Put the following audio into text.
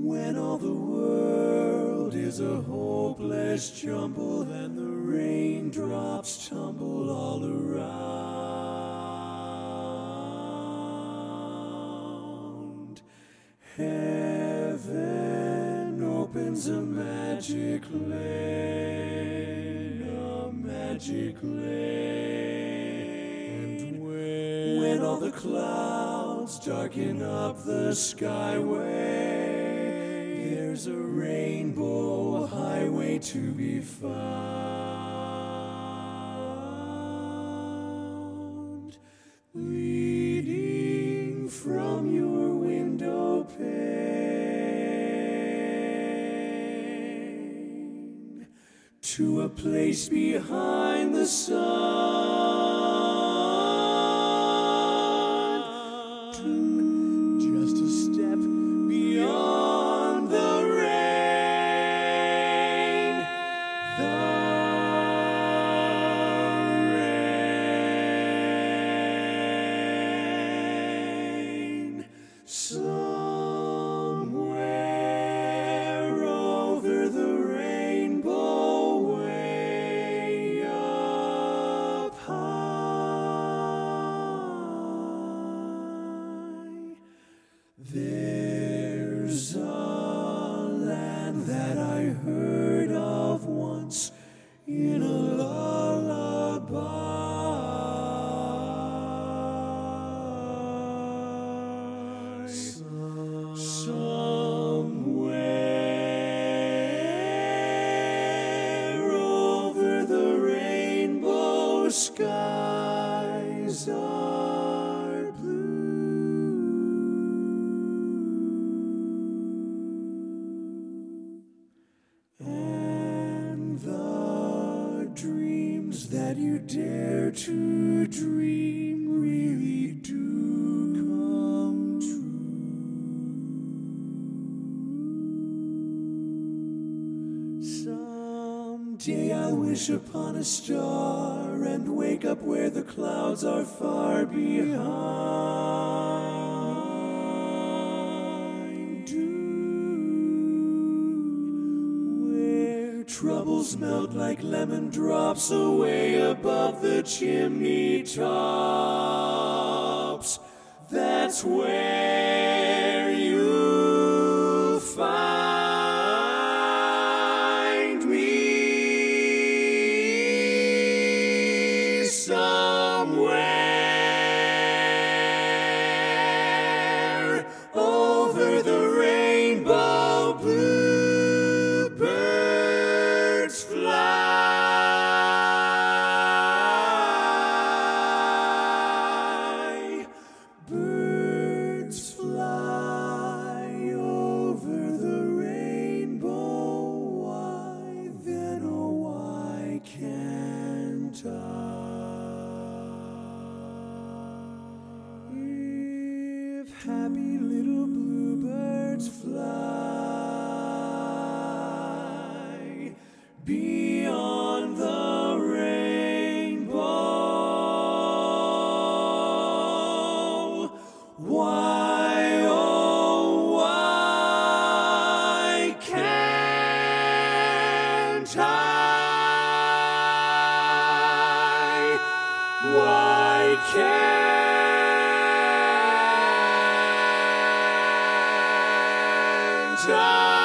When all the world is a hopeless jumble and the raindrops tumble all around, heaven opens a magic lane, a magic lane. And when all the clouds darken up the skyway, there's a rainbow highway to be found, leading from your window pane to a place behind the sun, just a step beyond the rain, somewhere over the rainbow, way up high, there's a land that I heard of once in a lullaby. Somewhere over the rainbow, skies are blue, and the dreams that you dare to dream really do come true. Someday I'll wish upon a star and wake up where the clouds are far behind you, where troubles melt like lemon drops away above the chimney tops. That's where you'll find me, somewhere over the rainbow. Bluebirds fly, birds fly over the rainbow. Why then, oh why can't I? If happy little bluebirds fly beyond the rainbow, why, oh why can't I? Why can't I?